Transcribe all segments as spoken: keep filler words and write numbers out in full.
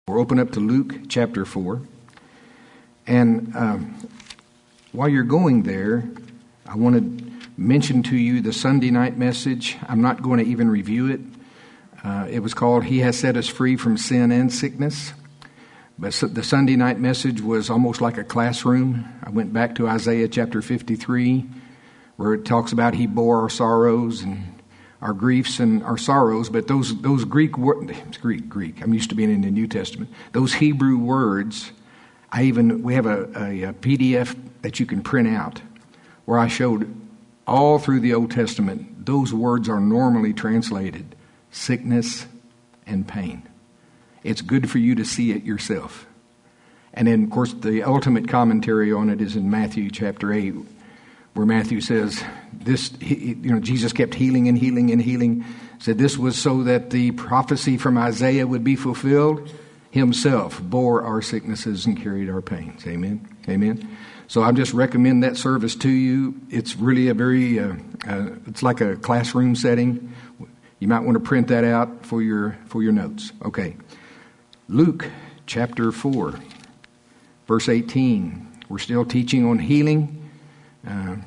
We'll open up to Luke chapter four. And um, while you're going there, I want to mention to you the Sunday night message. I'm not going to even review it. Uh, it was called, He Has Set Us Free from Sin and Sickness. But the Sunday night message was almost like a classroom. I went back to Isaiah chapter fifty-three, where it talks about He bore our sorrows and our griefs and our sorrows, but those those Greek words, Greek, Greek, I'm used to being in the New Testament, those Hebrew words, I even, we have a, a, a P D F that you can print out, where I showed all through the Old Testament, those words are normally translated sickness and pain. It's good for you to see it yourself. And then, of course, the ultimate commentary on it is in Matthew chapter eight, where Matthew says, this, you know, Jesus kept healing and healing and healing. Said this was so that the prophecy from Isaiah would be fulfilled. Himself bore our sicknesses and carried our pains. Amen. Amen. So I just recommend that service to you. It's really a very, uh, uh, it's like a classroom setting. You might want to print that out for your for your notes. Okay. Luke chapter four, verse eighteen. We're still teaching on healing. Uh,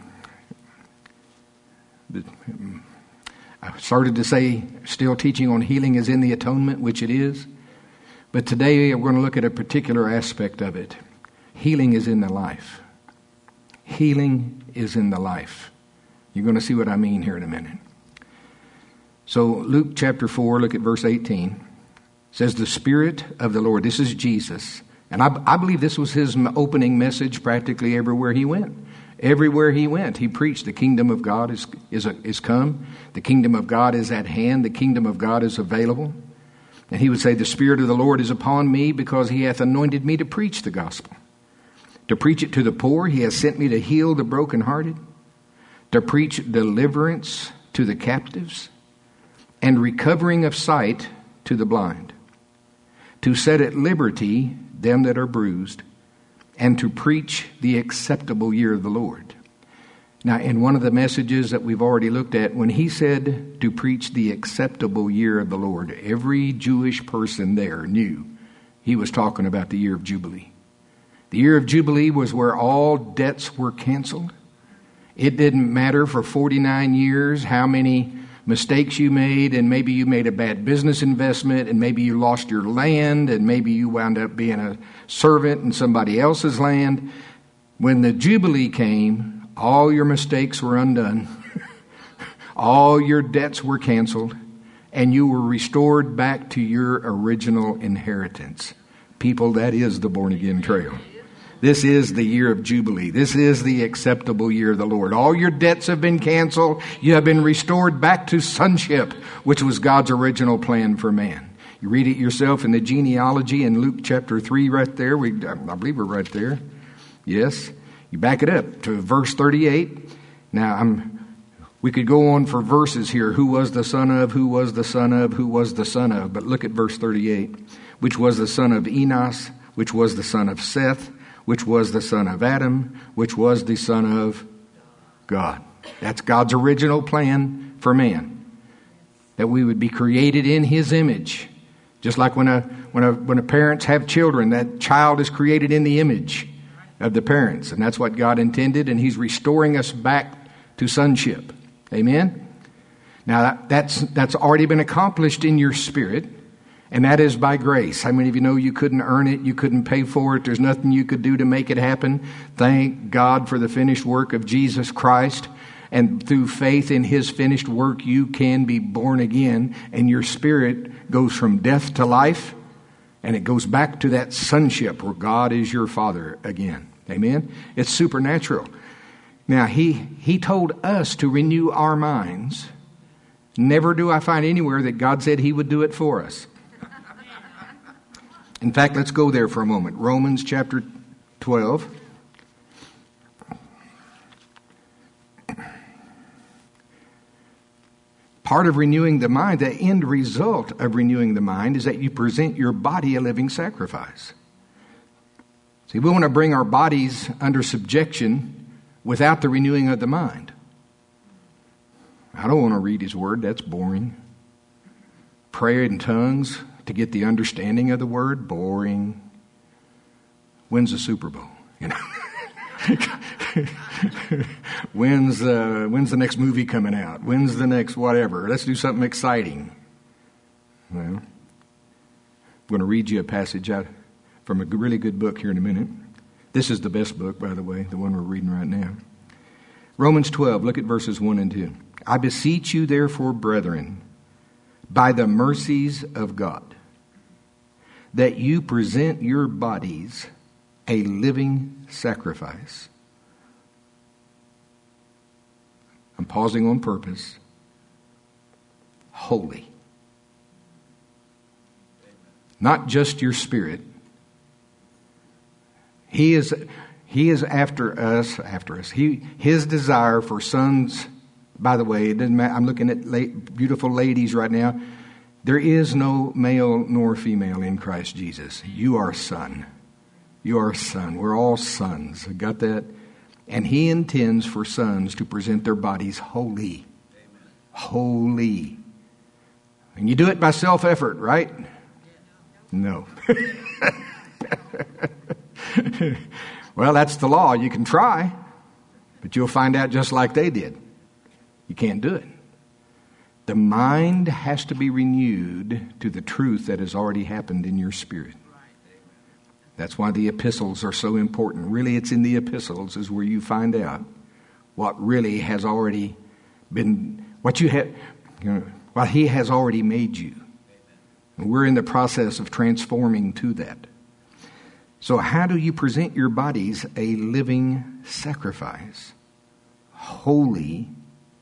I started to say still teaching on healing is in the atonement, which it is. But today we're going to look at a particular aspect of it. Healing is in the life. Healing is in the life. You're going to see what I mean here in a minute. So Luke chapter four, look at verse eighteen. It says, the Spirit of the Lord, this is Jesus. And I, I believe this was his opening message practically everywhere he went. Everywhere he went, he preached the kingdom of God is, is, is come. The kingdom of God is at hand. The kingdom of God is available. And he would say, the Spirit of the Lord is upon me because he hath anointed me to preach the gospel. To preach it to the poor. He has sent me to heal the brokenhearted. To preach deliverance to the captives. And recovering of sight to the blind. To set at liberty them that are bruised. And to preach the acceptable year of the Lord. Now, in one of the messages that we've already looked at, when he said to preach the acceptable year of the Lord, every Jewish person there knew he was talking about the year of Jubilee. The year of Jubilee was where all debts were canceled. It didn't matter for forty-nine years how many mistakes you made, and maybe you made a bad business investment, and maybe you lost your land, and maybe you wound up being a servant in somebody else's land. When the Jubilee came, all your mistakes were undone. All your debts were canceled, and you were restored back to your original inheritance. People, that is the born-again trail. This is the year of Jubilee. This is the acceptable year of the Lord. All your debts have been canceled. You have been restored back to sonship, which was God's original plan for man. You read it yourself in the genealogy in Luke chapter three right there. We, I believe we're right there. Yes. You back it up to verse thirty-eight. Now, I'm, we could go on for verses here. Who was the son of, who was the son of, who was the son of. But look at verse thirty-eight. Which was the son of Enos, which was the son of Seth, which was the son of Adam, which was the son of God. That's God's original plan for man. That we would be created in his image. Just like when a when a when a parents have children, that child is created in the image of the parents. And that's what God intended, and he's restoring us back to sonship. Amen? Now that, that's that's already been accomplished in your spirit. And that is by grace. How many of you know you couldn't earn it? You couldn't pay for it. There's nothing you could do to make it happen. Thank God for the finished work of Jesus Christ. And through faith in his finished work, you can be born again. And your spirit goes from death to life. And it goes back to that sonship where God is your Father again. Amen? It's supernatural. Now, he, he told us to renew our minds. Never do I find anywhere that God said he would do it for us. In fact, let's go there for a moment. Romans chapter twelve. Part of renewing the mind, the end result of renewing the mind is that you present your body a living sacrifice. See, we want to bring our bodies under subjection without the renewing of the mind. I don't want to read his word. That's boring. Pray in tongues. to get the understanding of the word. Boring. When's the Super Bowl? You know. when's uh, when's the next movie coming out? When's the next whatever? Let's do something exciting. Well, I'm going to read you a passage out from a really good book here in a minute. This is the best book, by the way, the one we're reading right now. Romans twelve, look at verses one and two. I beseech you, therefore, brethren, by the mercies of God, that you present your bodies a living sacrifice. I'm pausing on purpose. Holy. Not just your spirit. He is he is after us, after us. He his desire for sons, by the way, it doesn't matter. I'm looking at la- beautiful ladies right now. There is no male nor female in Christ Jesus. You are a son. You are a son. We're all sons. Got that? And he intends for sons to present their bodies holy. Amen. Holy. And you do it by self-effort, right? No. Well, that's the law. You can try, but you'll find out just like they did. You can't do it. The mind has to be renewed to the truth that has already happened in your spirit. That's why the epistles are so important. Really, it's in the epistles is where you find out what really has already been, what you have, you know, what he has already made you. And we're in the process of transforming to that. So how do you present your bodies a living sacrifice? Holy.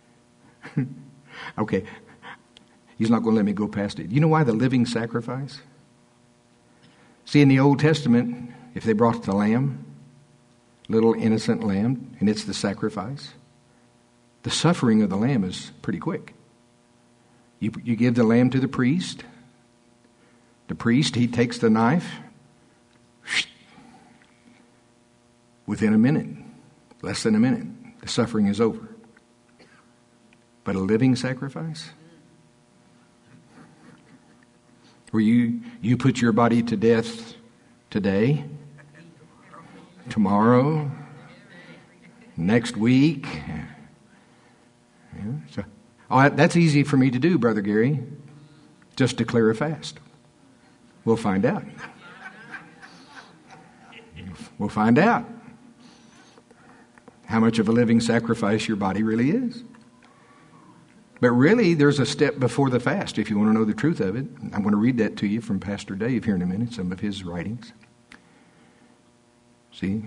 Okay, he's not going to let me go past it. You know why the living sacrifice? See, in the Old Testament, if they brought the lamb, little innocent lamb, and it's the sacrifice, the suffering of the lamb is pretty quick. You, you give the lamb to the priest. The priest, he takes the knife. Within a minute, less than a minute, the suffering is over. But a living sacrifice? Where you, you put your body to death today, tomorrow, next week. Yeah, so, oh, that's easy for me to do, Brother Gary. Just declare a fast. We'll find out. We'll find out how much of a living sacrifice your body really is. But really, there's a step before the fast, if you want to know the truth of it. I'm going to read that to you from Pastor Dave here in a minute, some of his writings. See?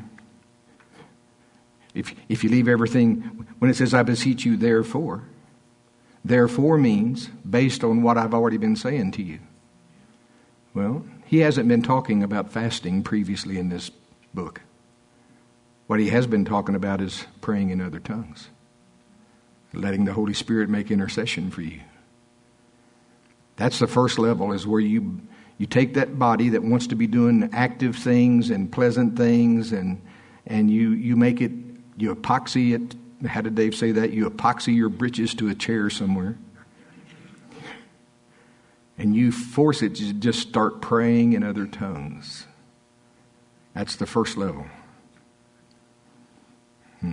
If, if you leave everything, when it says, I beseech you, therefore, therefore means based on what I've already been saying to you. Well, he hasn't been talking about fasting previously in this book. What he has been talking about is praying in other tongues. Letting the Holy Spirit make intercession for you. That's the first level, is where you you take that body that wants to be doing active things and pleasant things, and and you, you make it, you epoxy it. How did Dave say that? You epoxy your britches to a chair somewhere. And you force it to just start praying in other tongues. That's the first level. Hmm.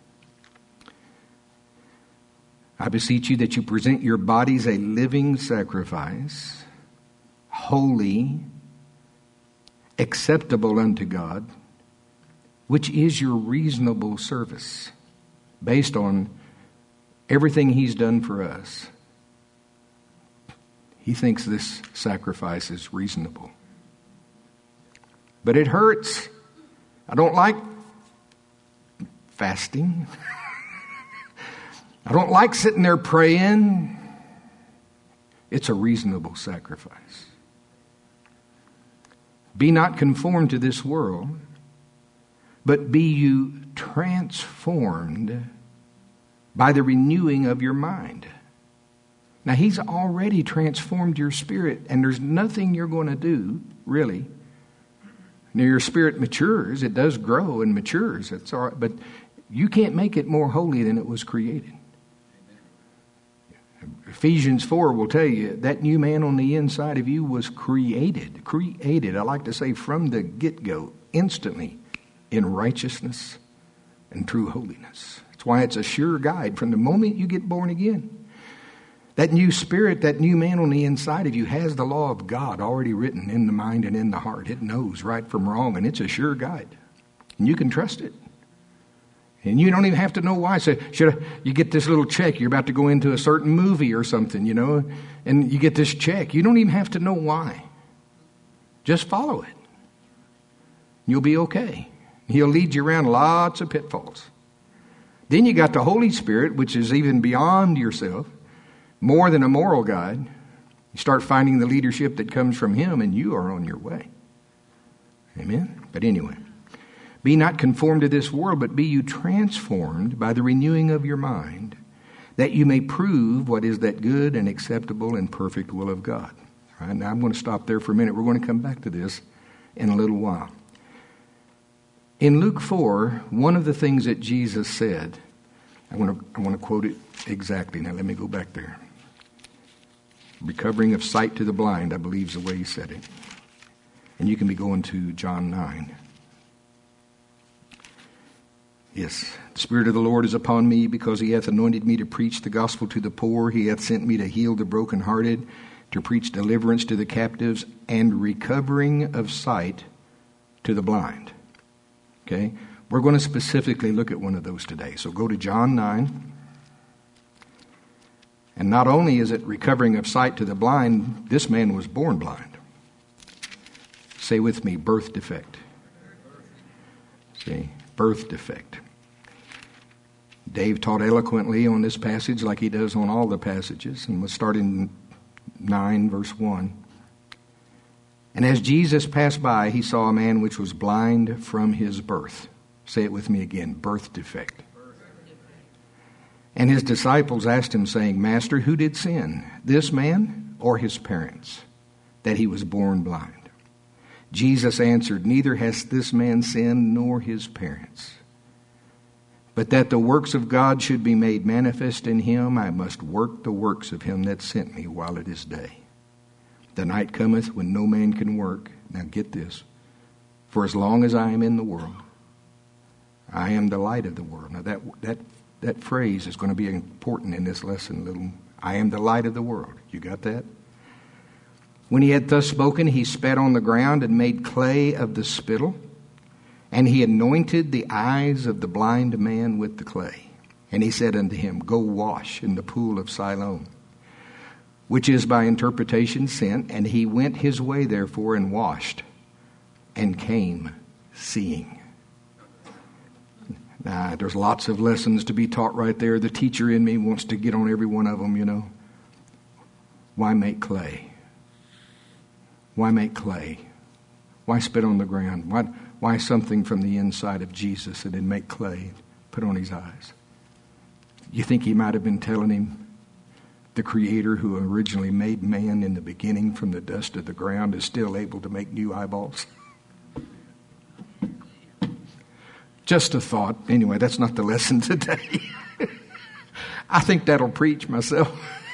I beseech you that you present your bodies a living sacrifice, holy, acceptable unto God, which is your reasonable service, based on everything he's done for us. He thinks this sacrifice is reasonable. But it hurts. I don't like fasting. I don't like sitting there praying. It's a reasonable sacrifice. Be not conformed to this world, but be you transformed by the renewing of your mind. Now, he's already transformed your spirit, and there's nothing you're going to do, really. Now, your spirit matures. It does grow and matures. It's all right, but you can't make it more holy than it was created. Ephesians four will tell you that new man on the inside of you was created, created, I like to say from the get-go, instantly, in righteousness and true holiness. That's why it's a sure guide from the moment you get born again. That new spirit, that new man on the inside of you has the law of God already written in the mind and in the heart. It knows right from wrong, and it's a sure guide. And you can trust it. And you don't even have to know why. So should I, you get this little check, you're about to go into a certain movie or something, you know, and you get this check. You don't even have to know why. Just follow it. You'll be okay. He'll lead you around lots of pitfalls. Then you got the Holy Spirit, which is even beyond yourself, more than a moral guide. You start finding the leadership that comes from Him, and you are on your way. Amen? But anyway, be not conformed to this world, but be you transformed by the renewing of your mind, that you may prove what is that good and acceptable and perfect will of God. All right, now I'm going to stop there for a minute. We're going to come back to this in a little while. In Luke four, one of the things that Jesus said, I want to, I want to quote it exactly. Now let me go back there. Recovering of sight to the blind, I believe is the way He said it. And you can be going to John nine. Yes, the Spirit of the Lord is upon me, because He hath anointed me to preach the gospel to the poor. He hath sent me to heal the brokenhearted, to preach deliverance to the captives, and recovering of sight to the blind. Okay? We're going to specifically look at one of those today. So go to John nine. And not only is it recovering of sight to the blind, this man was born blind. Say with me, birth defect. See, birth defect. Dave taught eloquently on this passage like he does on all the passages. And we'll start in nine, verse one. And as Jesus passed by, He saw a man which was blind from his birth. Say it with me again, birth defect. And His disciples asked Him, saying, Master, who did sin, this man or his parents, that he was born blind? Jesus answered, Neither has this man sinned nor his parents, but that the works of God should be made manifest in him. I must work the works of Him that sent me while it is day. The night cometh when no man can work. Now get this. For as long as I am in the world, I am the light of the world. Now that that that phrase is going to be important in this lesson. Little, I am the light of the world. You got that? When He had thus spoken, He spat on the ground and made clay of the spittle, and He anointed the eyes of the blind man with the clay. And He said unto him, Go wash in the pool of Siloam, which is by interpretation sent. And he went his way therefore and washed, and came seeing. Now, there's lots of lessons to be taught right there. The teacher in me wants to get on every one of them, you know. Why make clay? Why make clay? Why spit on the ground? Why, why something from the inside of Jesus and then make clay, put on His eyes? You think He might have been telling him, the Creator who originally made man in the beginning from the dust of the ground is still able to make new eyeballs? Just a thought. Anyway, that's not the lesson today. I think that'll preach myself.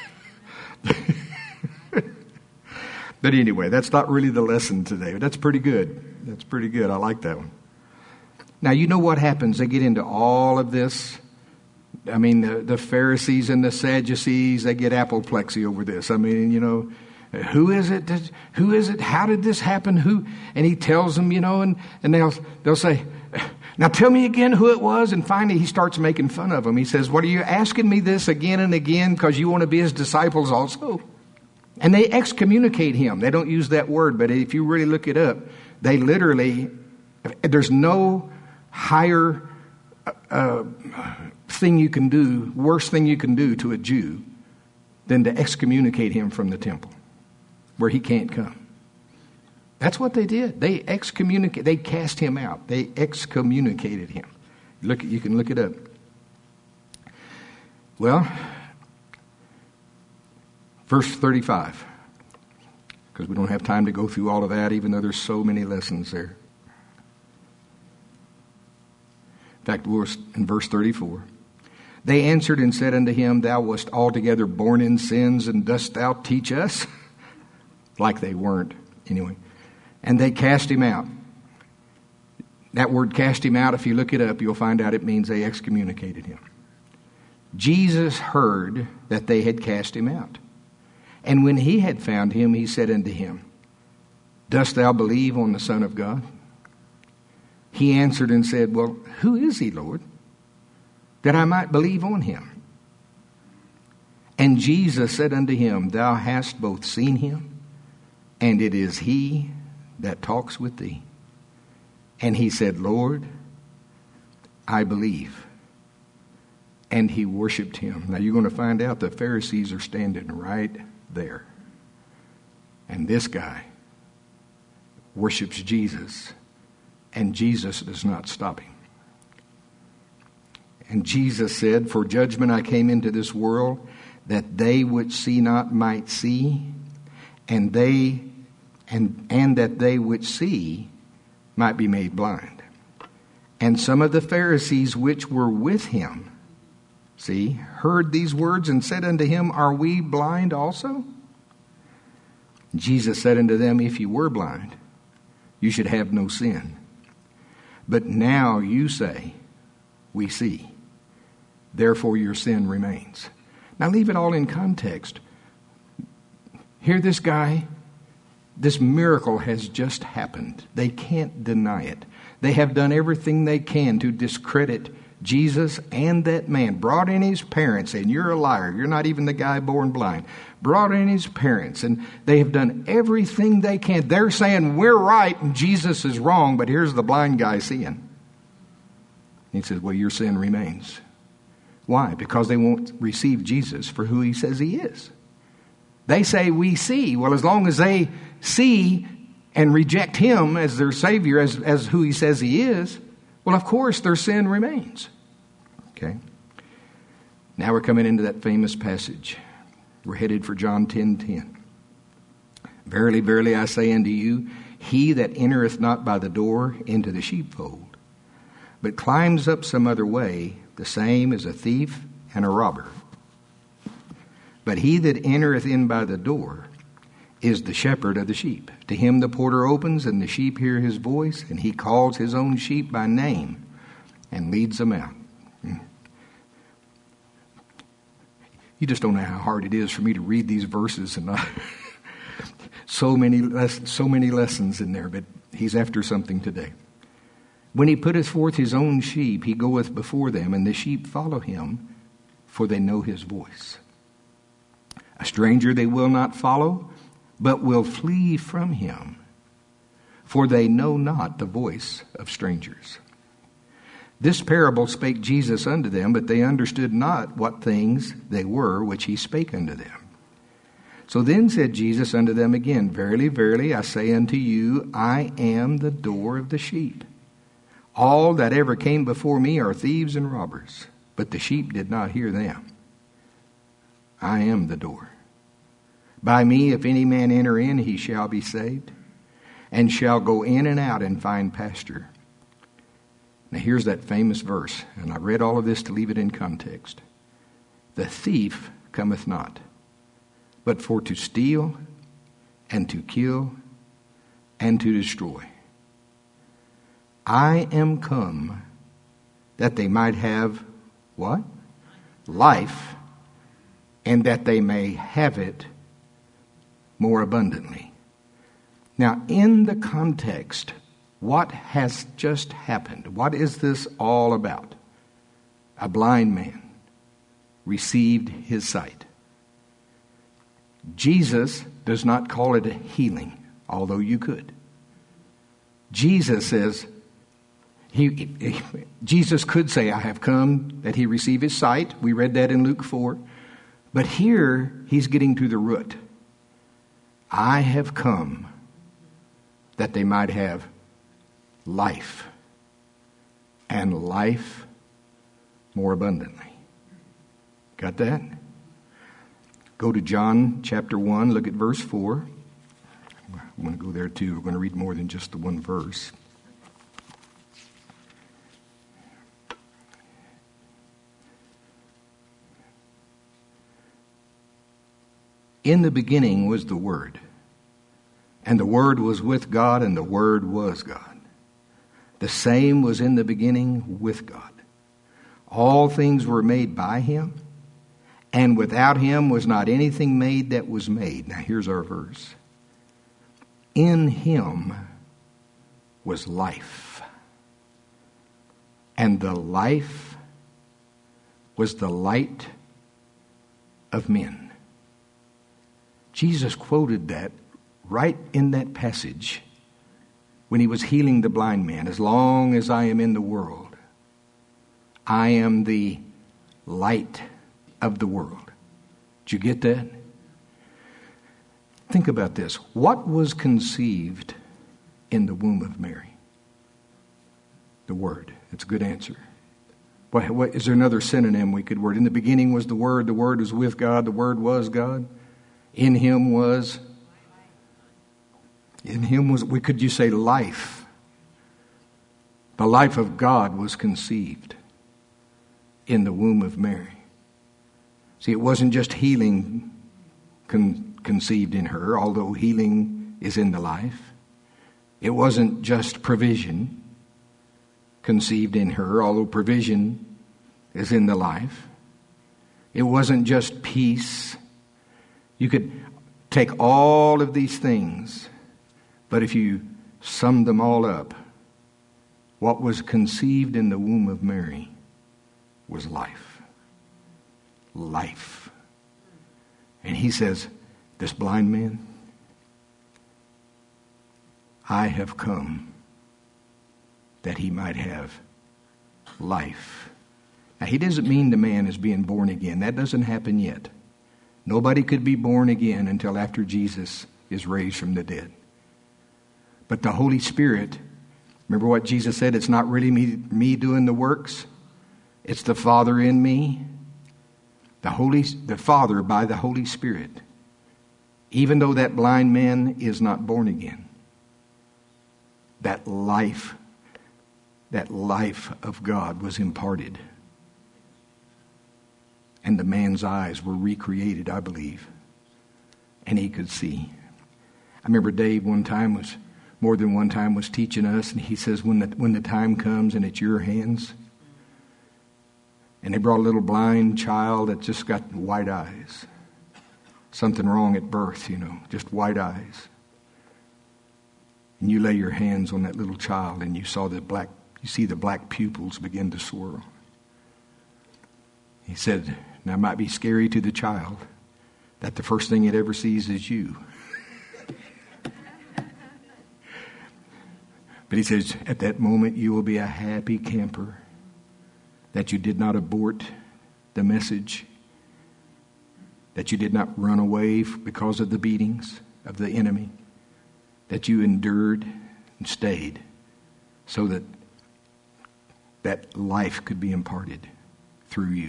But anyway, that's not really the lesson today. That's pretty good. That's pretty good. I like that one. Now, you know what happens? They get into all of this. I mean, the, the Pharisees and the Sadducees, they get apoplexy over this. I mean, you know, who is it? That, who is it? How did this happen? Who? And He tells them, you know, and, and they'll, they'll say, now tell me again who it was. And finally He starts making fun of them. He says, what are you asking me this again and again because you want to be His disciples also? And they excommunicate Him. They don't use that word, but if you really look it up, they literally, there's no higher uh, thing you can do, worst thing you can do to a Jew than to excommunicate him from the temple where he can't come. That's what they did. They excommunicate. They cast him out. They excommunicated him. Look, you can look it up. Well, verse thirty-five, because we don't have time to go through all of that, even though there's so many lessons there. In fact, we're in verse thirty-four. They answered and said unto him, Thou wast altogether born in sins, and dost thou teach us? Like they weren't, anyway. And they cast him out. That word cast him out, if you look it up, you'll find out it means they excommunicated him. Jesus heard that they had cast him out. And when he had found him, he said unto him, Dost thou believe on the Son of God? He answered and said, Well, who is he, Lord, that I might believe on him? And Jesus said unto him, Thou hast both seen him, and it is he that talks with thee. And he said, Lord, I believe. And he worshiped him. Now you're going to find out the Pharisees are standing right there. And this guy worships Jesus, and Jesus does not stop him. And Jesus said, For judgment I came into this world, that they which see not might see, and they and and that they which see might be made blind. And some of the Pharisees which were with him, see, heard these words and said unto him, Are we blind also? Jesus said unto them, If you were blind, you should have no sin. But now you say, We see. Therefore your sin remains. Now leave it all in context. Here this guy, this miracle has just happened. They can't deny it. They have done everything they can to discredit Jesus and that man. Brought in his parents, and you're a liar. You're not even the guy born blind. Brought in his parents, and they have done everything they can. They're saying, we're right and Jesus is wrong, but here's the blind guy seeing. He says, well, your sin remains. Why? Because they won't receive Jesus for who he says he is. They say we see. Well, as long as they see and reject him as their Savior, as, as who he says he is, well, of course, their sin remains. Okay? Now we're coming into that famous passage. We're headed for John ten ten. Verily, verily, I say unto you, he that entereth not by the door into the sheepfold, but climbs up some other way, the same is a thief and a robber. But he that entereth in by the door is the shepherd of the sheep. To him the porter opens, and the sheep hear his voice, and he calls his own sheep by name and leads them out. You just don't know how hard it is for me to read these verses, and not so many les- so many lessons in there, but he's after something today. When he putteth forth his own sheep, he goeth before them, and the sheep follow him, for they know his voice. A stranger they will not follow, but will flee from him, for they know not the voice of strangers. This parable spake Jesus unto them, but they understood not what things they were which he spake unto them. So then said Jesus unto them again, Verily, verily, I say unto you, I am the door of the sheep. All that ever came before me are thieves and robbers, but the sheep did not hear them. I am the door. By me, if any man enter in, he shall be saved, and shall go in and out and find pasture. Now here's that famous verse, and I read all of this to leave it in context. The thief cometh not, but for to steal, and to kill, and to destroy. I am come that they might have, what? Life, and that they may have it more abundantly. Now, in the context, what has just happened? What is this all about? A blind man received his sight. Jesus does not call it a healing, although you could. Jesus says, he, he, Jesus could say, I have come that he receive his sight. We read that in Luke four. But here, he's getting to the root. I have come that they might have life, and life more abundantly. Got that? Go to John chapter one, look at verse four. I'm going to go there too. We're going to read more than just the one verse. In the beginning was the Word, and the Word was with God, and the Word was God. The same was in the beginning with God. All things were made by Him, and without Him was not anything made that was made. Now here's our verse. In Him was life, and the life was the light of men. Jesus quoted that right in that passage when He was healing the blind man. As long as I am in the world, I am the light of the world. Did you get that? Think about this. What was conceived in the womb of Mary? The Word. That's a good answer. What, what, is there another synonym we could word? In the beginning was the Word. The Word was with God. The Word was God. In Him was... In Him was, we could you say life. The life of God was conceived in the womb of Mary. See, it wasn't just healing con- conceived in her, although healing is in the life. It wasn't just provision conceived in her, although provision is in the life. It wasn't just peace. You could take all of these things, but if you sum them all up, what was conceived in the womb of Mary was life. Life. And He says, this blind man, I have come that he might have life. Now, He doesn't mean the man is being born again. That doesn't happen yet. Nobody could be born again until after Jesus is raised from the dead. But the Holy Spirit, remember what Jesus said? It's not really me, me doing the works. It's the Father in me. The Holy, the Father by the Holy Spirit. Even though that blind man is not born again, that life, that life of God was imparted. And the man's eyes were recreated, I believe. And he could see. I remember Dave one time was, more than one time was teaching us, and he says, when the, when the time comes and it's your hands, and they brought a little blind child that just got white eyes. Something wrong at birth, you know, just white eyes. And you lay your hands on that little child, and you saw the black, you see the black pupils begin to swirl. He said, now it might be scary to the child that the first thing it ever sees is you. But he says, at that moment you will be a happy camper that you did not abort the message, that you did not run away because of the beatings of the enemy, that you endured and stayed so that that life could be imparted through you.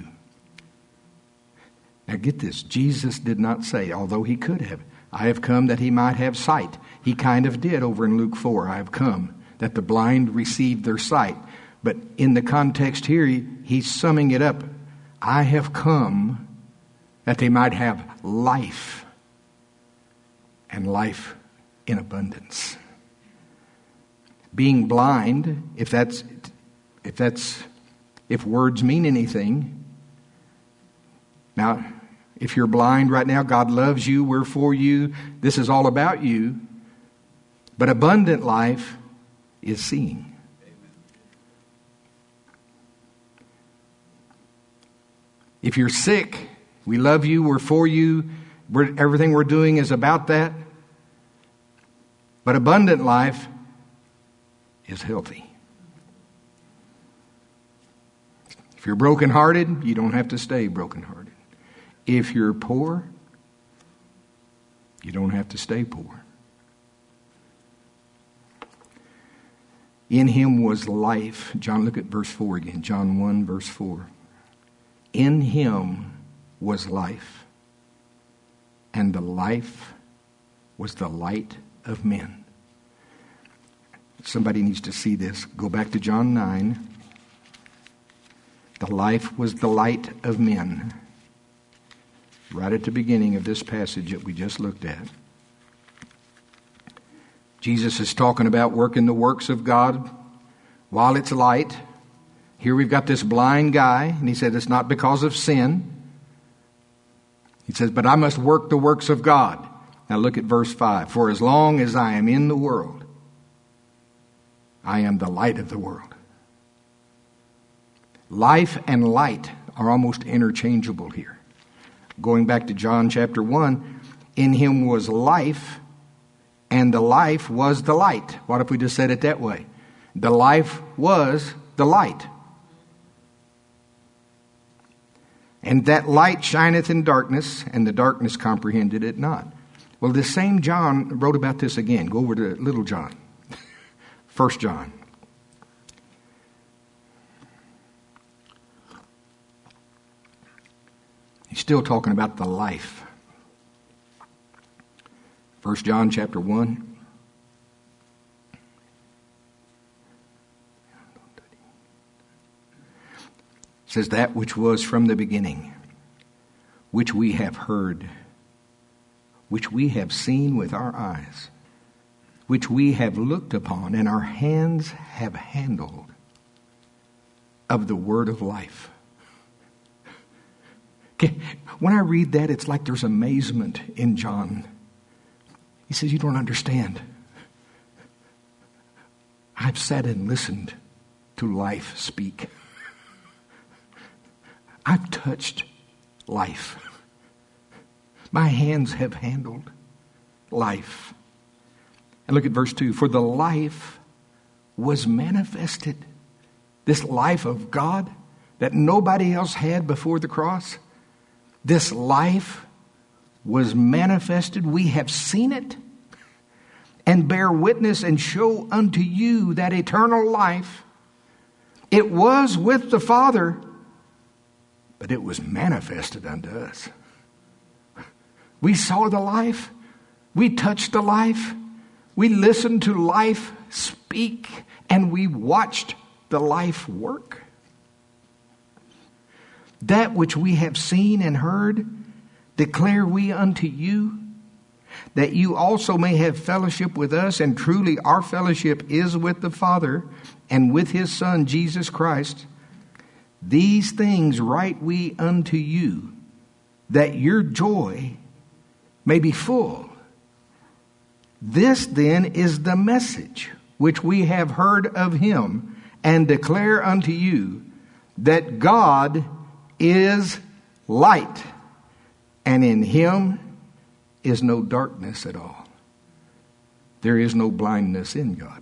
Now get this, Jesus did not say, although He could have, I have come that he might have sight. He kind of did over in Luke four, I have come that the blind received their sight. But in the context here, he, he's summing it up. I have come that they might have life, and life in abundance. Being blind, if that's if that's if words mean anything. Now, if you're blind right now, God loves you, we're for you, this is all about you. But abundant life is seeing. If you're sick, we love you, we're for you, we're, everything we're doing is about that. But abundant life is healthy. If you're brokenhearted, you don't have to stay brokenhearted. If you're poor, you don't have to stay poor. In Him was life. John, look at verse four again. John one, verse four. In Him was life, and the life was the light of men. Somebody needs to see this. Go back to John nine. The life was the light of men. right at the beginning of this passage that we just looked at. Jesus is talking about working the works of God while it's light. Here we've got this blind guy, and he said it's not because of sin. He says, but I must work the works of God. Now look at verse five. For as long as I am in the world, I am the light of the world. Life and light are almost interchangeable here. Going back to John chapter one, in him was life, and the life was the light. What if we just said it that way? The life was the light. And that light shineth in darkness, and the darkness comprehended it not. Well, this same John wrote about this again. Go over to little John. First John. He's still talking about the life. First John chapter one. It says, that which was from the beginning, which we have heard, which we have seen with our eyes, which we have looked upon, and our hands have handled, of the word of life. When I read that, it's like there's amazement in John. He says, you don't understand. I've sat and listened to life speak. I've touched life. My hands have handled life. And look at verse two. For the life was manifested. This life of God that nobody else had before the cross. This life was manifested. We have seen it and bear witness and show unto you that eternal life. It was with the Father, but it was manifested unto us. We saw the life. We touched the life. We listened to life speak, and we watched the life work. That which we have seen and heard, declare we unto you, that you also may have fellowship with us, and truly our fellowship is with the Father and with his Son, Jesus Christ. These things write we unto you, that your joy may be full. This then is the message which we have heard of him, and declare unto you, that God is light, and in him is no darkness at all. There is no blindness in God.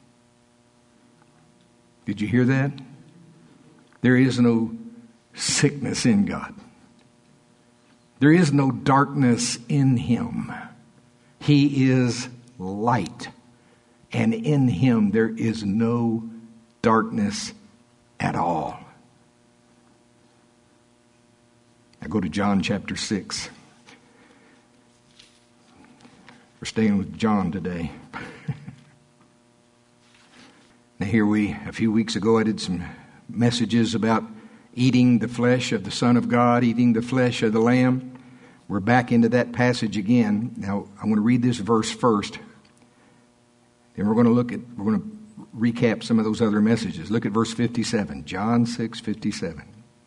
Did you hear that? There is no sickness in God. There is no darkness in him. He is light, and in him there is no darkness at all. I go to John chapter six. We're staying with John today. Now here we, a few weeks ago, I did some messages about eating the flesh of the Son of God, eating the flesh of the Lamb. We're back into that passage again. Now, I'm going to read this verse first. Then we're going to look at, we're going to recap some of those other messages. Look at verse fifty-seven, John six fifty-seven.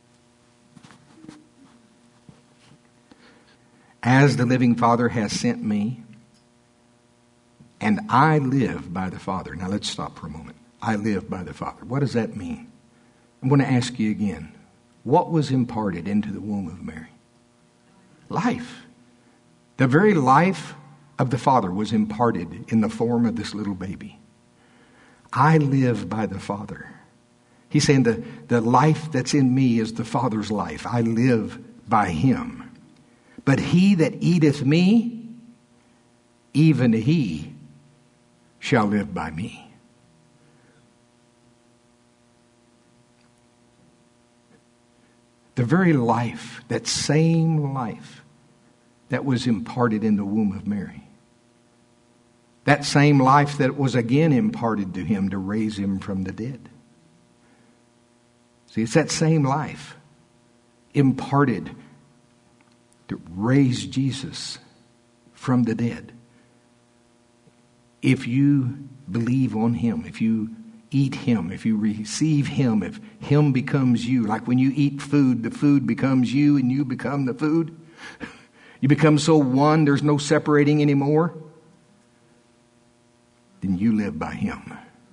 As the living Father has sent me, and I live by the Father. Now let's stop for a moment. I live by the Father. What does that mean? I'm going to ask you again. What was imparted into the womb of Mary? Life. The very life of the Father was imparted in the form of this little baby. I live by the Father. He's saying the, the life that's in me is the Father's life. I live by him. But he that eateth me, even he shall live by me. The very life, that same life that was imparted in the womb of Mary. That same life that was again imparted to him to raise him from the dead. See, it's that same life imparted to raise Jesus from the dead. If you believe on him, if you eat him, if you receive him, if him becomes you, like when you eat food, the food becomes you and you become the food. You become so one, there's no separating anymore. Then you live by him.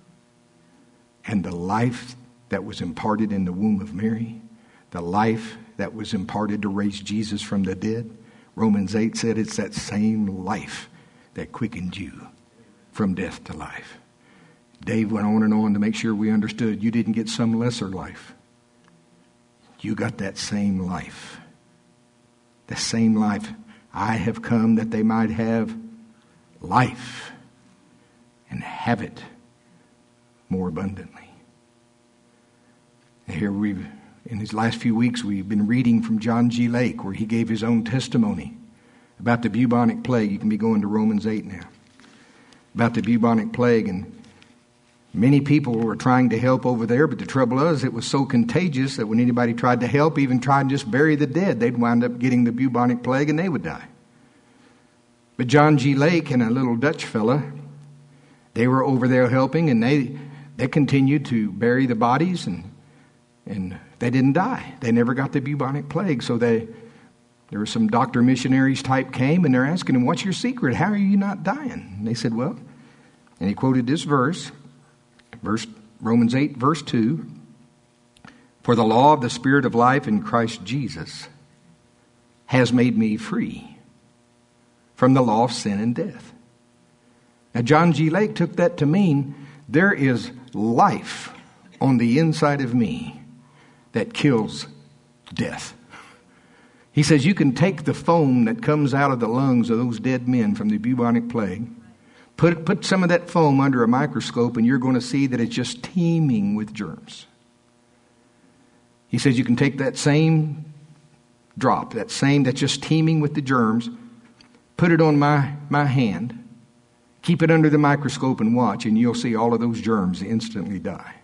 And the life that was imparted in the womb of Mary, the life that was imparted to raise Jesus from the dead, Romans eight said it's that same life that quickened you from death to life. Dave went on and on to make sure we understood you didn't get some lesser life. You got that same life. The same life. I have come that they might have life and have it more abundantly. And here we've, in these last few weeks, we've been reading from John G. Lake, where he gave his own testimony about the bubonic plague. You can be going to Romans eight now. About the bubonic plague, and many people were trying to help over there, but the trouble was it was so contagious that when anybody tried to help, even tried to just bury the dead, they'd wind up getting the bubonic plague and they would die. But John G. Lake and a little Dutch fella, they were over there helping, and they they continued to bury the bodies, and and they didn't die. They never got the bubonic plague. So they there were some doctor missionaries type came, and they're asking him, "What's your secret? How are you not dying?" And they said, "Well," and he quoted this verse, verse Romans eight, verse two, "For the law of the Spirit of life in Christ Jesus has made me free from the law of sin and death." Now, John G. Lake took that to mean there is life on the inside of me that kills death. He says you can take the foam that comes out of the lungs of those dead men from the bubonic plague, put, put some of that foam under a microscope, and you're going to see that it's just teeming with germs. He says you can take that same drop, that same that's just teeming with the germs, put it on my, my hand, keep it under the microscope and watch, and you'll see all of those germs instantly die.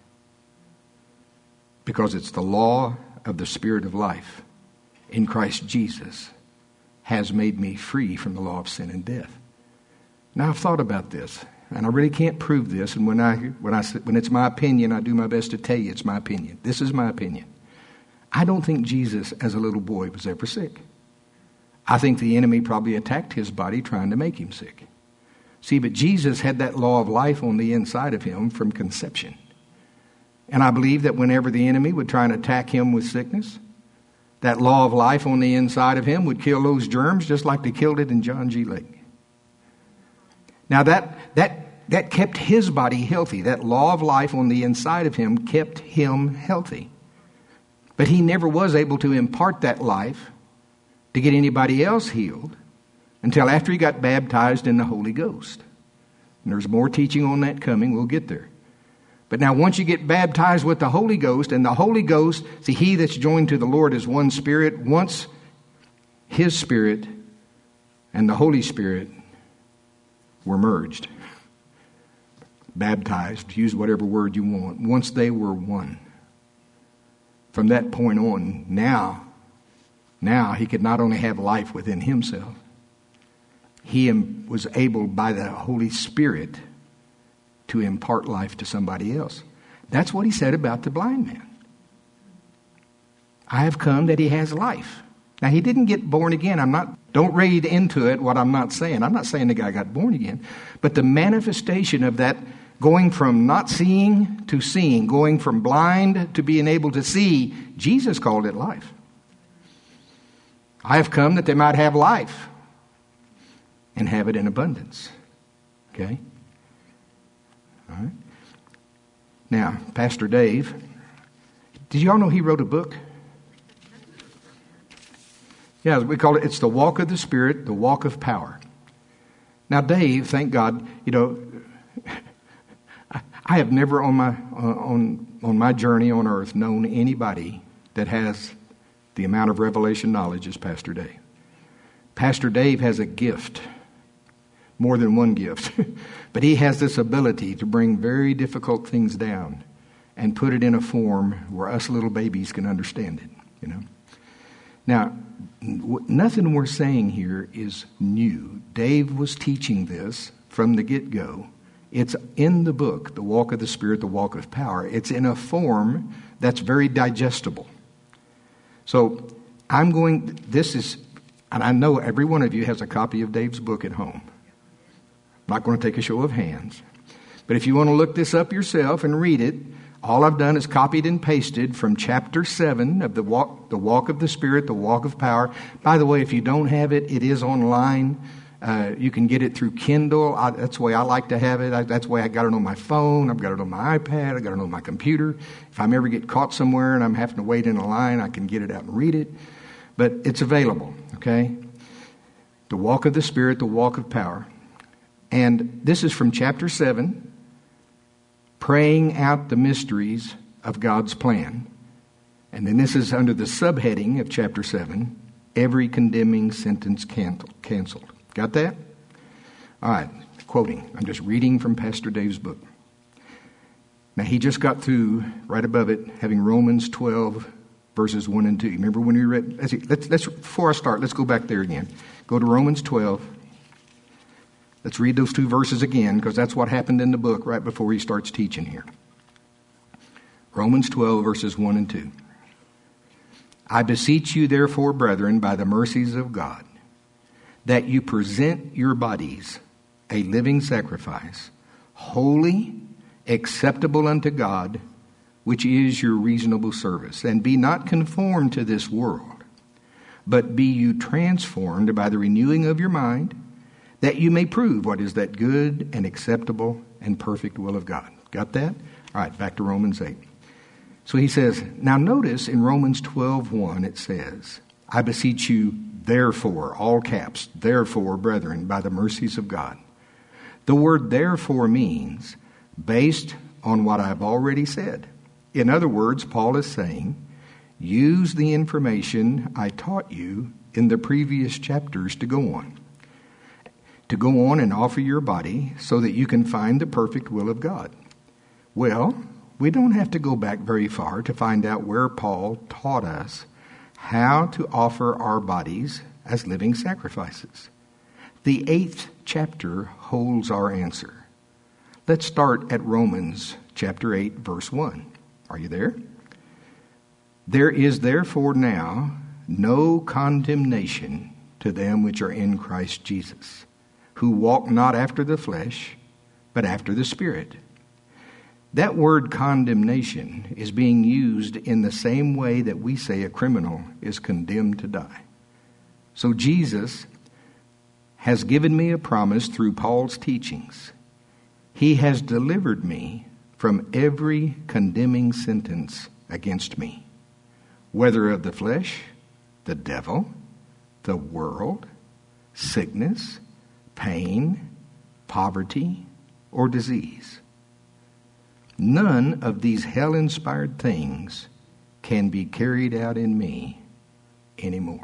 Because it's the law of the Spirit of life in Christ Jesus has made me free from the law of sin and death. Now, I've thought about this, and I really can't prove this. And when I when I when it's my opinion, I do my best to tell you it's my opinion. This is my opinion. I don't think Jesus, as a little boy, was ever sick. I think the enemy probably attacked his body trying to make him sick. See, but Jesus had that law of life on the inside of him from conception. And I believe that whenever the enemy would try and attack him with sickness, that law of life on the inside of him would kill those germs just like they killed it in John G. Lake. Now that that that kept his body healthy. That law of life on the inside of him kept him healthy. But he never was able to impart that life to get anybody else healed until after he got baptized in the Holy Ghost. And there's more teaching on that coming. We'll get there. But now once you get baptized with the Holy Ghost, and the Holy Ghost, see, he that's joined to the Lord is one Spirit. Once his Spirit and the Holy Spirit were merged, baptized, use whatever word you want, once they were one. From that point on, now, now he could not only have life within himself, he was able by the Holy Spirit to impart life to somebody else. That's what he said about the blind man. I have come that he has life. Now, he didn't get born again. I'm not, don't read into it what I'm not saying. I'm not saying the guy got born again. But the manifestation of that going from not seeing to seeing, going from blind to being able to see, Jesus called it life. I have come that they might have life and have it in abundance. Okay? All right. Now, Pastor Dave, did you all know he wrote a book? Yeah, we call it, it's the walk of the Spirit, the walk of power. Now, Dave, thank God, you know, I have never on my on on my journey on earth known anybody that has the amount of revelation knowledge as Pastor Dave. Pastor Dave has a gift, more than one gift, but he has this ability to bring very difficult things down and put it in a form where us little babies can understand it. You know. Now, nothing we're saying here is new. Dave was teaching this from the get-go. It's in the book, The Walk of the Spirit, The Walk of Power. It's in a form that's very digestible. So I'm going, this is, and I know every one of you has a copy of Dave's book at home. I'm not going to take a show of hands. But if you want to look this up yourself and read it, all I've done is copied and pasted from chapter seven of the walk, the walk of the Spirit, the walk of power. By the way, if you don't have it, it is online. Uh, you can get it through Kindle. I, that's the way I like to have it. I, that's the way I got it on my phone. I've got it on my iPad. I got it on my computer. If I'm ever get caught somewhere and I'm having to wait in a line, I can get it out and read it. But it's available, okay? The walk of the Spirit, the walk of power. And this is from chapter seven, praying out the mysteries of God's plan. And then this is under the subheading of chapter seven, every condemning sentence canceled. Got that? All right, quoting. I'm just reading from Pastor Dave's book. Now, he just got through, right above it, having Romans twelve, verses one and two. Remember when we read? Let's, see, let's, let's before I start, let's go back there again. Go to Romans twelve. Let's read those two verses again, because that's what happened in the book right before he starts teaching here. Romans twelve, verses one and two. I beseech you, therefore, brethren, by the mercies of God, that you present your bodies a living sacrifice, holy, acceptable unto God, which is your reasonable service. And be not conformed to this world, but be you transformed by the renewing of your mind, that you may prove what is that good and acceptable and perfect will of God. Got that? All right, back to Romans eight. So he says, now notice in Romans twelve one it says, I beseech you, therefore, all caps, therefore, brethren, by the mercies of God. The word therefore means based on what I've already said. In other words, Paul is saying, use the information I taught you in the previous chapters to go on. To go on and offer your body so that you can find the perfect will of God. Well, we don't have to go back very far to find out where Paul taught us how to offer our bodies as living sacrifices. The eighth chapter holds our answer. Let's start at Romans chapter eight, verse one. Are you there? There is therefore now no condemnation to them which are in Christ Jesus, who walk not after the flesh, but after the Spirit. That word condemnation is being used in the same way that we say a criminal is condemned to die. So Jesus has given me a promise through Paul's teachings. He has delivered me from every condemning sentence against me, whether of the flesh, the devil, the world, sickness, pain, poverty, or disease. None of these hell-inspired things can be carried out in me anymore.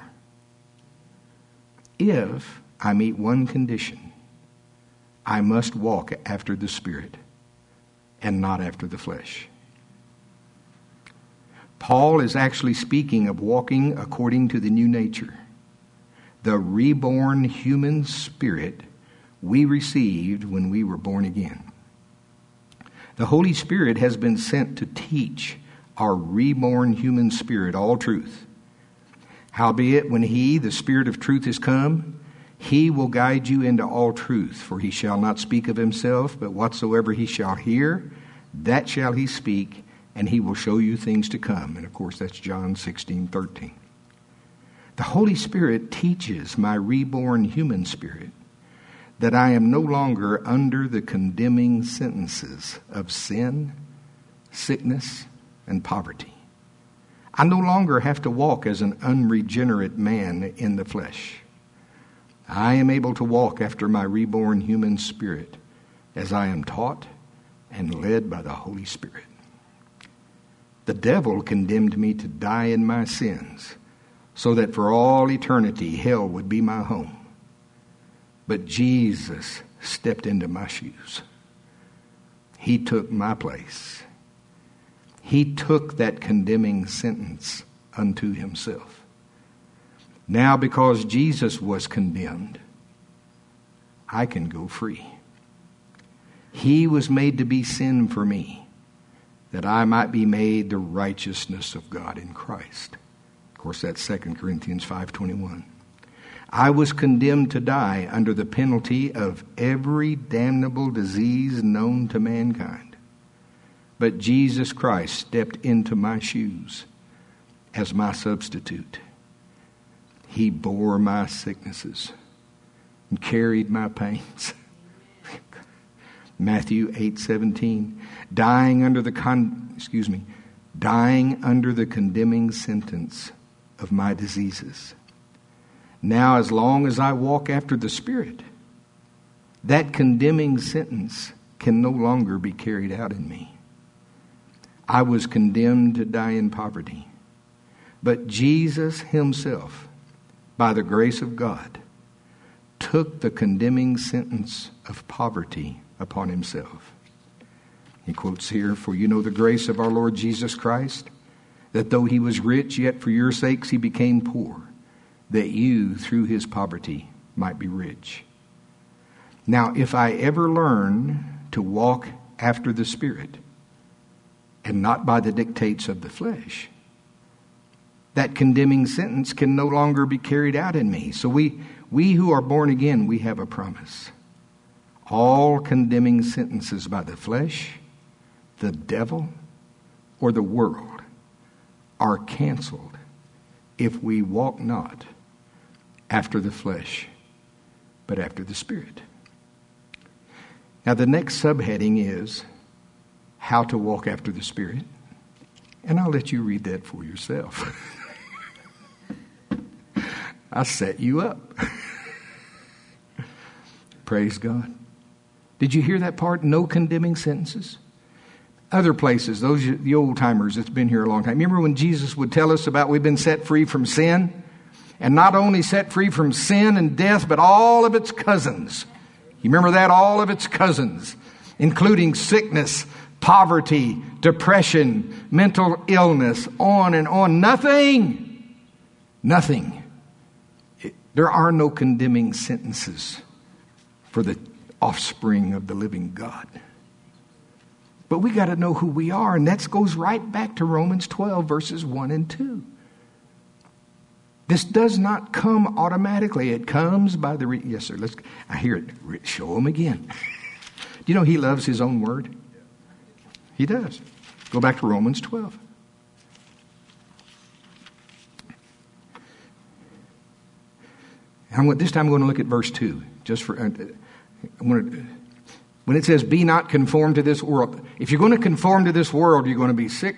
If I meet one condition, I must walk after the Spirit and not after the flesh. Paul is actually speaking of walking according to the new nature, the reborn human spirit we received when we were born again. The Holy Spirit has been sent to teach our reborn human spirit all truth. Howbeit, when he, the Spirit of truth, is come, he will guide you into all truth, for he shall not speak of himself, but whatsoever he shall hear, that shall he speak, and he will show you things to come. And of course, that's John sixteen thirteen. The Holy Spirit teaches my reborn human spirit that I am no longer under the condemning sentences of sin, sickness, and poverty. I no longer have to walk as an unregenerate man in the flesh. I am able to walk after my reborn human spirit as I am taught and led by the Holy Spirit. The devil condemned me to die in my sins so that for all eternity hell would be my home. But Jesus stepped into my shoes. He took my place. He took that condemning sentence unto himself. Now, because Jesus was condemned, I can go free. He was made to be sin for me, that I might be made the righteousness of God in Christ. Of course, that's Second Corinthians five twenty-one. I was condemned to die under the penalty of every damnable disease known to mankind. But Jesus Christ stepped into my shoes as my substitute. He bore my sicknesses and carried my pains. Matthew eight seventeen, dying under the con excuse me, dying under the condemning sentence of my diseases. Now, as long as I walk after the Spirit, that condemning sentence can no longer be carried out in me. I was condemned to die in poverty, but Jesus himself, by the grace of God, took the condemning sentence of poverty upon himself. He quotes here, "For you know the grace of our Lord Jesus Christ, that though he was rich, yet for your sakes he became poor, that you through his poverty might be rich." Now, if I ever learn to walk after the Spirit and not by the dictates of the flesh, that condemning sentence can no longer be carried out in me. So we, we who are born again, we have a promise. All condemning sentences by the flesh, the devil, or the world are canceled if we walk not after the flesh, but after the Spirit. Now, the next subheading is how to walk after the Spirit. And I'll let you read that for yourself. I set you up. Praise God. Did you hear that part? No condemning sentences. Other places, those the old timers that's been here a long time. Remember when Jesus would tell us about we've been set free from sin? And not only set free from sin and death, but all of its cousins. You remember that? All of its cousins, including sickness, poverty, depression, mental illness, on and on. Nothing, nothing. There are no condemning sentences for the offspring of the living God. But we got to know who we are, and that goes right back to Romans twelve, verses one and two. This does not come automatically. It comes by the... Re- yes, sir. Let's. I hear it. Show him again. Do you know he loves his own word? He does. Go back to Romans twelve. I'm, this time I'm going to look at verse two. Just for... Uh, I'm going to, when it says, be not conformed to this world. If you're going to conform to this world, you're going to be sick,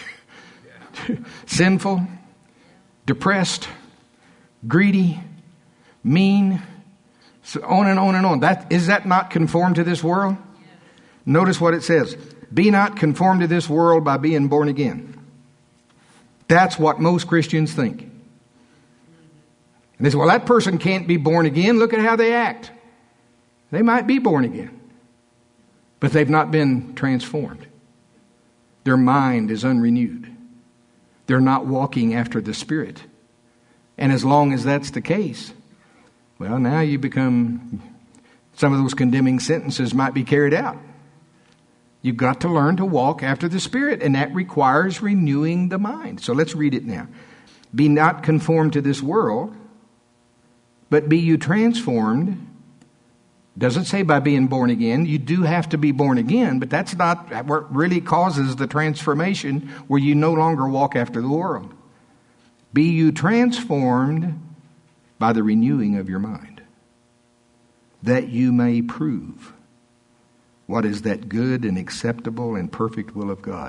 sinful, depressed, greedy, mean, so on and on and on. That, is that not conformed to this world? Yes. Notice what it says. Be not conformed to this world by being born again. That's what most Christians think. And they say, well, that person can't be born again. Look at how they act. They might be born again, but they've not been transformed. Their mind is unrenewed. They're not walking after the Spirit. And as long as that's the case, well, now you become, some of those condemning sentences might be carried out. You've got to learn to walk after the Spirit, and that requires renewing the mind. So let's read it now. Be not conformed to this world, but be you transformed. Doesn't say by being born again. You do have to be born again, but that's not what really causes the transformation where you no longer walk after the world. Be you transformed by the renewing of your mind, that you may prove what is that good and acceptable and perfect will of God.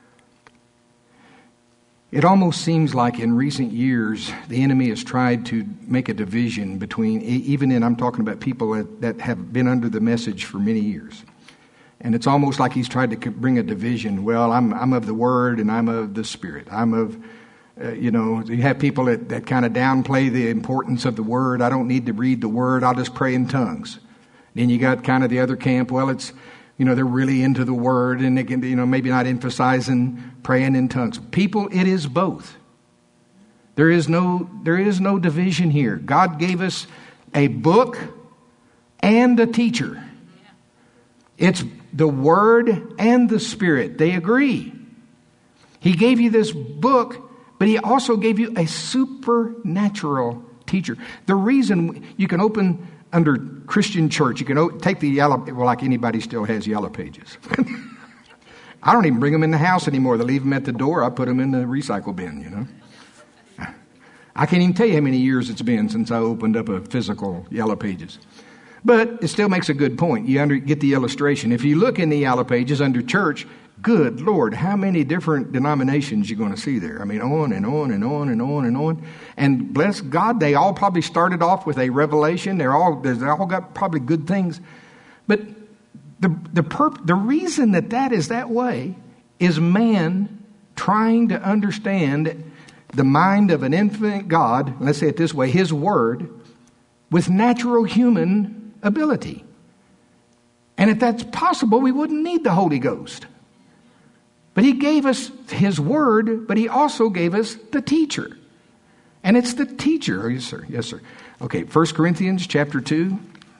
It almost seems like in recent years, the enemy has tried to make a division between, even in, I'm talking about people that, that have been under the message for many years. And it's almost like he's tried to bring a division. Well, I'm I'm of the Word and I'm of the Spirit. I'm of, uh, you know, you have people that, that kind of downplay the importance of the Word. I don't need to read the Word. I'll just pray in tongues. Then you got kind of the other camp. Well, it's, you know, they're really into the Word and they can, you know, maybe not emphasizing praying in tongues. People, it is both. There is no, there is no division here. God gave us a book and a teacher. It's the Word and the Spirit. They agree. He gave you this book, but He also gave you a supernatural teacher. The reason you can open under Christian Church, you can o- take the yellow, well, like anybody still has yellow pages. I don't even bring them in the house anymore. They leave them at the door. I put them in the recycle bin, you know. I can't even tell you how many years it's been since I opened up a physical yellow pages. But it still makes a good point. You under, get the illustration. If you look in the yellow pages under church, good Lord, how many different denominations you're going to see there? I mean, on and on and on and on and on. And bless God, they all probably started off with a revelation. They're all, they all got probably good things. But the the perp, the reason that that is that way is man trying to understand the mind of an infinite God, let's say it this way, His Word, with natural human ability. And if that's possible, we wouldn't need the Holy Ghost. But He gave us His Word, but He also gave us the teacher. And it's the teacher. Oh, yes, sir. Yes, sir. Okay, First Corinthians chapter two.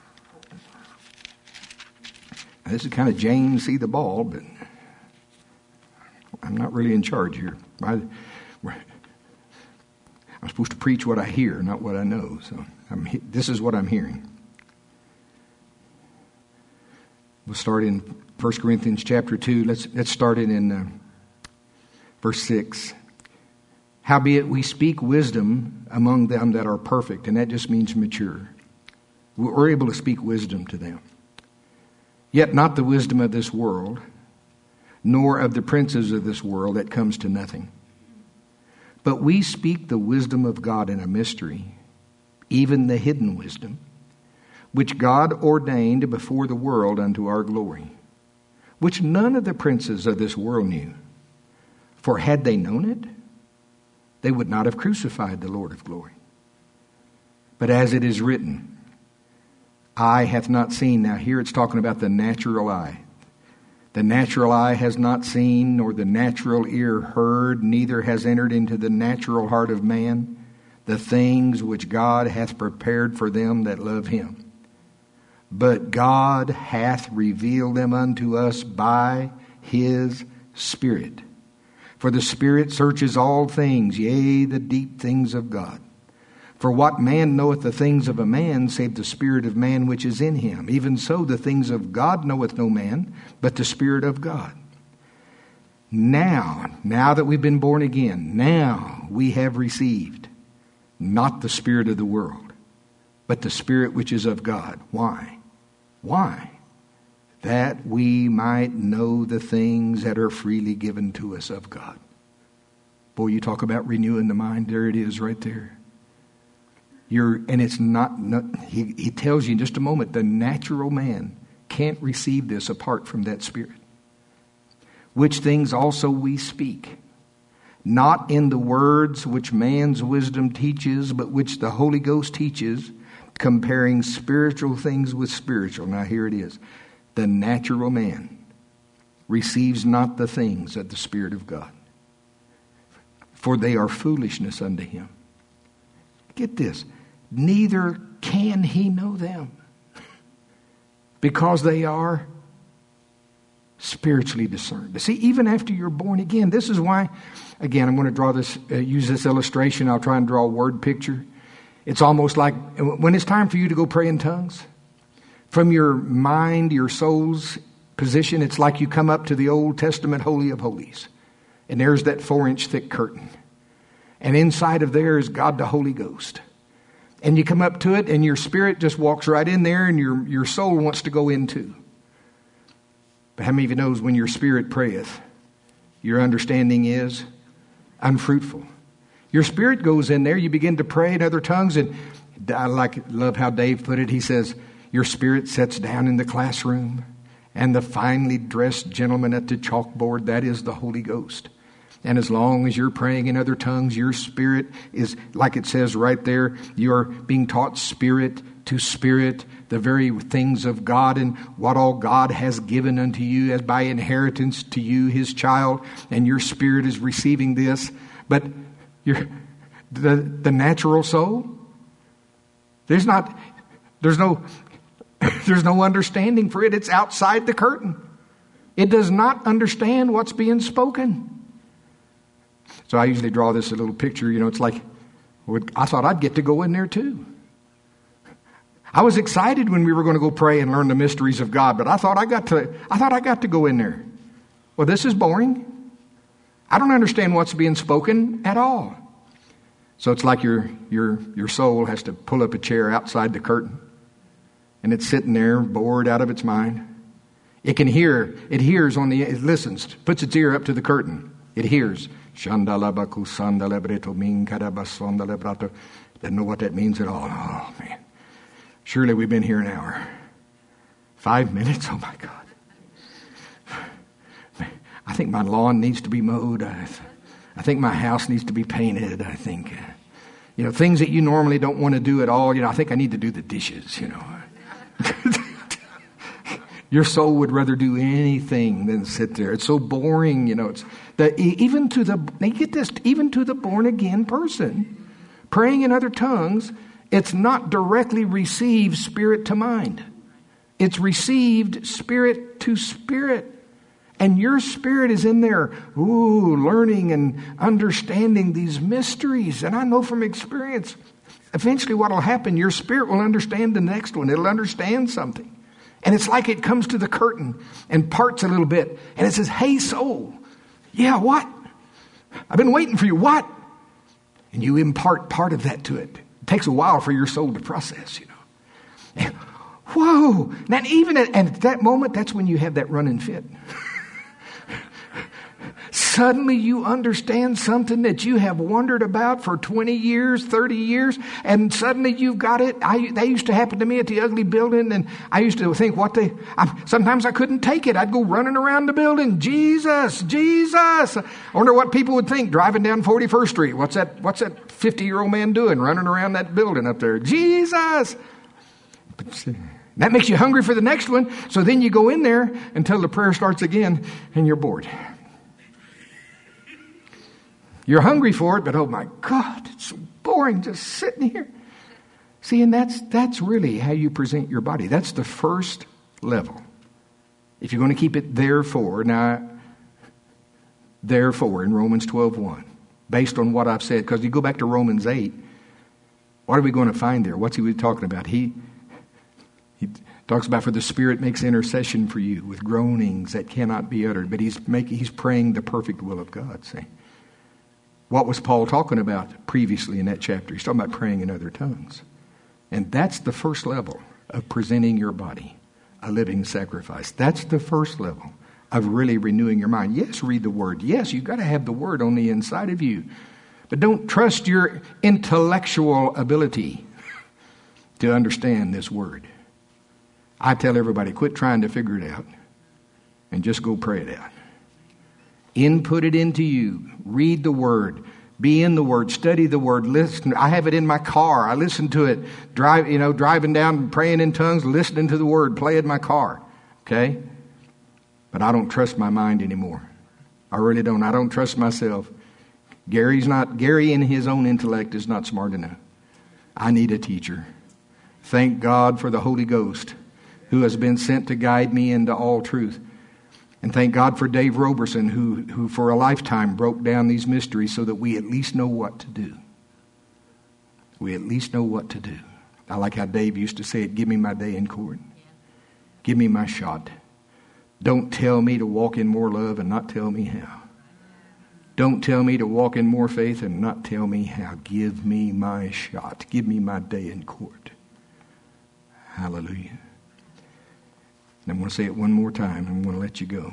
Now, this is kind of James see the ball, but I'm not really in charge here. I, I'm supposed to preach what I hear, not what I know. So I'm, this is what I'm hearing. We'll start in First Corinthians chapter two. Let's let's start it in uh, verse six. Howbeit we speak wisdom among them that are perfect, and that just means mature. We're able to speak wisdom to them. Yet not the wisdom of this world, nor of the princes of this world that comes to nothing. But we speak the wisdom of God in a mystery, even the hidden wisdom, which God ordained before the world unto our glory, which none of the princes of this world knew. For had they known it, they would not have crucified the Lord of glory. But as it is written, eye hath not seen. Now here it's talking about the natural eye. The natural eye has not seen, nor the natural ear heard, neither has entered into the natural heart of man the things which God hath prepared for them that love Him. But God hath revealed them unto us by His Spirit. For the Spirit searches all things, yea, the deep things of God. For what man knoweth the things of a man, save the spirit of man which is in him? Even so the things of God knoweth no man, but the Spirit of God. Now, now that we've been born again, now we have received not the spirit of the world, but the Spirit which is of God. Why? Why? That we might know the things that are freely given to us of God. Boy, you talk about renewing the mind. There it is right there. You're, and it's not, not he, he tells you in just a moment, the natural man can't receive this apart from that Spirit. Which things also we speak, not in the words which man's wisdom teaches, but which the Holy Ghost teaches, comparing spiritual things with spiritual. Now here it is. The natural man receives not the things of the Spirit of God, for they are foolishness unto him. Get this. Neither can he know them, because they are spiritually discerned. See, even after you're born again, this is why, again, I'm going to draw this, uh, use this illustration. I'll try and draw a word picture. It's almost like when it's time for you to go pray in tongues, from your mind, your soul's position, it's like you come up to the Old Testament Holy of Holies, and there's that four-inch thick curtain. And inside of there is God the Holy Ghost. And you come up to it, and your spirit just walks right in there, and your, your soul wants to go in too. But how many of you knows when your spirit prayeth, your understanding is unfruitful? Your spirit goes in there, you begin to pray in other tongues, and I like love how Dave put it. He says, your spirit sits down in the classroom, and the finely dressed gentleman at the chalkboard, that is the Holy Ghost. And as long as you're praying in other tongues, your spirit is, like it says right there, you're being taught spirit to spirit, the very things of God and what all God has given unto you as by inheritance to you, His child, and your spirit is receiving this. But you're, the, the natural soul. There's not, there's no, there's no understanding for it. It's outside the curtain. It does not understand what's being spoken. So I usually draw this a little picture. You know, it's like, I thought I'd get to go in there too. I was excited when we were going to go pray and learn the mysteries of God, but I thought I got to, I thought I got to go in there. Well, this is boring. I don't understand what's being spoken at all. So it's like your your your soul has to pull up a chair outside the curtain, and it's sitting there bored out of its mind. It can hear, it hears on the, it listens, puts its ear up to the curtain. It hears. Doesn't know what that means at all. Oh, man. Surely we've been here an hour. Five minutes? Oh, my God. I think my lawn needs to be mowed. I, I think my house needs to be painted. I think, uh, you know, things that you normally don't want to do at all. You know, I think I need to do the dishes, you know. Your soul would rather do anything than sit there. It's so boring, you know. It's the, even to the, now get this, even to the born again person, praying in other tongues, it's not directly received spirit to mind. It's received spirit to spirit. And your spirit is in there, ooh, learning and understanding these mysteries. And I know from experience, eventually what will happen, your spirit will understand the next one. It'll understand something. And it's like it comes to the curtain and parts a little bit. And it says, hey, soul. Yeah, what? I've been waiting for you. What? And you impart part of that to it. It takes a while for your soul to process, you know. And, whoa. Now, even at, and at that moment, that's when you have that running fit. Suddenly you understand something that you have wondered about for twenty years, thirty years, and suddenly you've got it. I, that used to happen to me at the Ugly Building, and I used to think what they, I, sometimes I couldn't take it. I'd go running around the building. Jesus, Jesus. I wonder what people would think driving down forty-first Street. What's that, what's that fifty-year-old man doing running around that building up there? Jesus. But, that makes you hungry for the next one. So then you go in there until the prayer starts again, and you're bored. You're hungry for it, but oh my God, it's so boring just sitting here. See, and that's that's really how you present your body. That's the first level. If you're going to keep it therefore, now, therefore in Romans twelve one, based on what I've said, because you go back to Romans eight, what are we going to find there? What's he talking about? He, he talks about for the Spirit makes intercession for you with groanings that cannot be uttered, but he's making he's praying the perfect will of God, see. What was Paul talking about previously in that chapter? He's talking about praying in other tongues. And that's the first level of presenting your body a living sacrifice. That's the first level of really renewing your mind. Yes, read the Word. Yes, you've got to have the Word on the inside of you. But don't trust your intellectual ability to understand this Word. I tell everybody, quit trying to figure it out and just go pray it out. Input it into you. Read the Word. Be in the Word. Study the Word. Listen. I have it in my car. I listen to it. Drive, you know, driving down, praying in tongues, listening to the Word. Play in my car. Okay? But I don't trust my mind anymore. I really don't. I don't trust myself. Gary's not. Gary in his own intellect is not smart enough. I need a teacher. Thank God for the Holy Ghost, who has been sent to guide me into all truth. And thank God for Dave Roberson, who, who for a lifetime broke down these mysteries so that we at least know what to do. We at least know what to do. I like how Dave used to say it, give me my day in court. Give me my shot. Don't tell me to walk in more love and not tell me how. Don't tell me to walk in more faith and not tell me how. Give me my shot. Give me my day in court. Hallelujah. And I'm going to say it one more time. I'm going to let you go.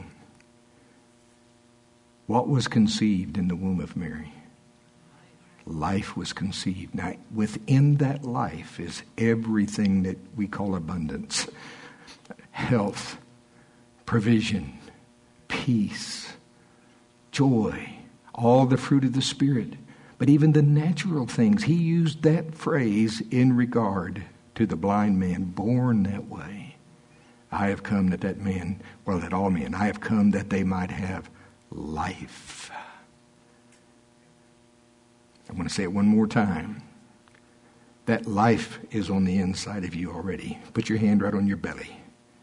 What was conceived in the womb of Mary? Life was conceived. Now, within that life is everything that we call abundance. Health, provision, peace, joy, all the fruit of the Spirit. But even the natural things, he used that phrase in regard to the blind man born that way. I have come that that man, well, that all men, I have come that they might have life. I want to say it one more time. That life is on the inside of you already. Put your hand right on your belly.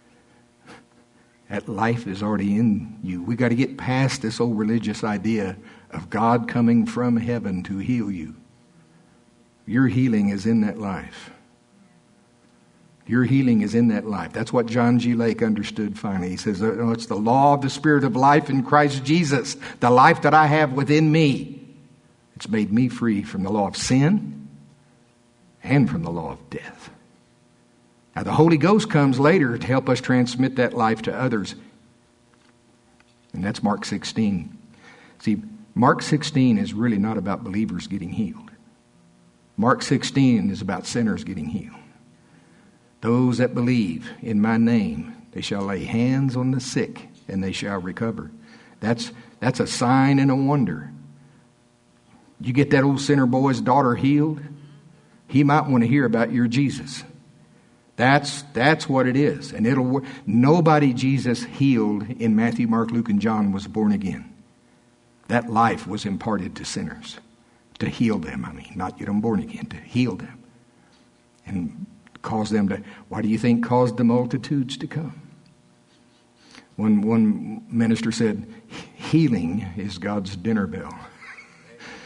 That life is already in you. We got to get past this old religious idea of God coming from heaven to heal you. Your healing is in that life. Your healing is in that life. That's what John G. Lake understood finally. He says, oh, it's the law of the Spirit of life in Christ Jesus. The life that I have within me. It's made me free from the law of sin and from the law of death. Now, the Holy Ghost comes later to help us transmit that life to others. And that's Mark sixteen. See, Mark sixteen is really not about believers getting healed. Mark sixteen is about sinners getting healed. Those that believe in my name, they shall lay hands on the sick and they shall recover. That's, that's a sign and a wonder. You get that old sinner boy's daughter healed, he might want to hear about your Jesus. That's that's what it is. And it'll work. Nobody Jesus healed in Matthew, Mark, Luke, and John was born again. That life was imparted to sinners. To heal them, I mean. Not get them born again. To heal them. And cause them to... Why do you think caused the multitudes to come? One, one minister said, healing is God's dinner bell.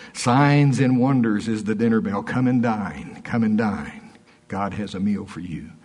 Signs and wonders is the dinner bell. Come and dine. Come and dine. God has a meal for you.